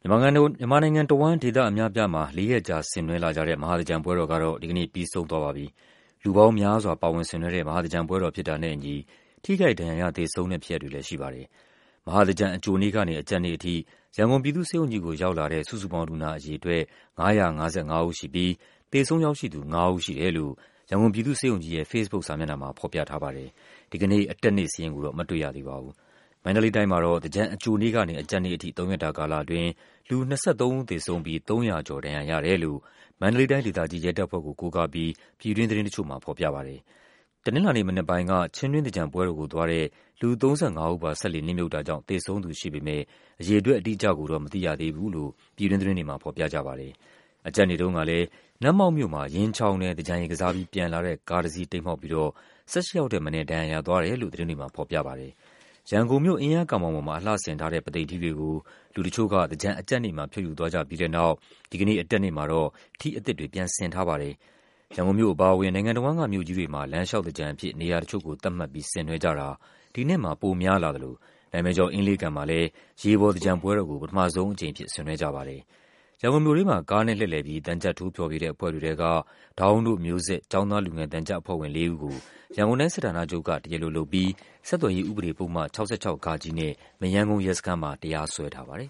မြန်မာနိုင်ငံတဝန်းဒေသအများအပြားမှာ၄ရက်ကြာဆင်နွှဲလာကြတဲ့မဟာသင်္ကြန်ပွဲတော်ကတော့ဒီကနေ့ပြီးဆုံးသွားပါပြီ။လူပေါင်းများစွာပါဝင်ဆင်နွှဲတဲ့မဟာသင်္ကြန်ပွဲတော်ဖြစ်တာနဲ့အညီထိခိုက်ဒဏ်ရာရသေဆုံးတဲ့ဖြစ်ရပ်တွေလည်းရှိပါတယ်။မဟာသင်္ကြန်အကြိုနေ့ကနေအကြတ်နေ့အထိရန်ကုန်ပြည်သူ့ဆေးရုံကြီးကိုရောက်လာတဲ့စုစုပေါင်းလူနာအရေအတွက်555ဦးရှိပြီးသေဆုံးရောက်ရှိသူ5ဦးရှိတယ်လို့ရန်ကုန်ပြည်သူ့ဆေးရုံကြီးရဲ့ Facebook စာမျက်နှာမှာဖော်ပြထားပါတယ်။ဒီကနေ့အတက်နေ့စာရင်းကိုတော့မတွေ့ရသေးပါဘူး။မန္တလေးတိုင်းမှာတော့သင်္ကြန်အကြိုနေ့ကနေအကြတ်နေ့အထိ3ရက်တာကာလအတွင်းလူ23ဦးသေဆုံးပြီး300ကျော်ဒဏ်ရာရတယ်လို့မန္တလေးတိုင်းဒေသကြီးရဲတပ်ဖွဲ့ကိုကိုးကားပြီးပြည်တွင်းသတင်းတချို့မှာဖော်ပြပါတယ်။တနင်္လာနေ့မနက်ပိုင်းကချင်းတွင်းသင်္ကြန်ပွဲတော်ကိုသွားတဲ့လူ35ဦးပါဆက်လက်နစ်မြုပ်တာကြောင့်သေဆုံးသူရှိပေမဲ့အရေအတွက်အတိအကျကိုတော့မသိရသေးဘူးလို့ပြည်တွင်းသတင်းတွေမှာဖော်ပြကြပါတယ်။အကြတ်နေ့တုန်းကလည်းနတ်မောက်မြို့မှာရင်းချောင်းနဲ့သင်္ကြန်ရေကစားပြီးပြန်လာတဲ့ကားတစ်စီးတိမ်းမှောက်ပြီးတော့18ယောက်ထက်မနည်းဒဏ်ရာရသွားတယ်လို့သတင်းတွေမှာဖော်ပြပါတယ်။ရန်ကုန်မြို့အင်းယားကောင်ပေါ်မှာအလှဆင်ထားတဲ့ပသိမ်ထီးတွေကိုလူတချို့ကသင်္ကြန်အကြတ်နေ့မှာဖြုတ်ယူသွားကြပြီးတဲ့နောက်ဒီကနေ့အတက်နေ့မှာတော့ထီးအသစ်တွေပြန်ဆင်ထားပါတယ်။ရန်ကုန်မြို့အပါအဝင်နိုင်ငံတော်ကမြို့ကြီးတွေမှာလမ်းလျှောက်သင်္ကြန်အဖြစ်နေရာတချို့ကိုသတ်မှတ်ပြီးဆင်နွှဲကြတာဒီနှစ်မှာပိုများလာသလိုနာမည်ကျော်အင်းလေးကန်မှာလည်းရေပေါ်သင်္ကြန်ပွဲတော်ကိုပထမဆုံးအကြိမ်အဖြစ်ဆင်နွှဲကြပါတယ်။ရန်ကုန်မြို့လေးမှာကားနဲ့လှည့်လည်ပြီးသံချပ်ထိုးဖျော်ဖြေတဲ့အဖွဲ့တွေထဲကဒေါင်းတို့မျိုးဆက်ကျောင်းသားလူငယ်သံချပ်အဖွဲ့ဝင်4ဦးကိုရန်ကုန်တိုင်းစစ်ဌာနချုပ်ကတရားလိုလုပ်ပြီးဆက်သွယ်ရေးဥပဒေပုဒ်မ66(ဃ) နဲ့မရမ်းကုန်းရဲစခန်းမှာတရားစွဲထားပါတယ်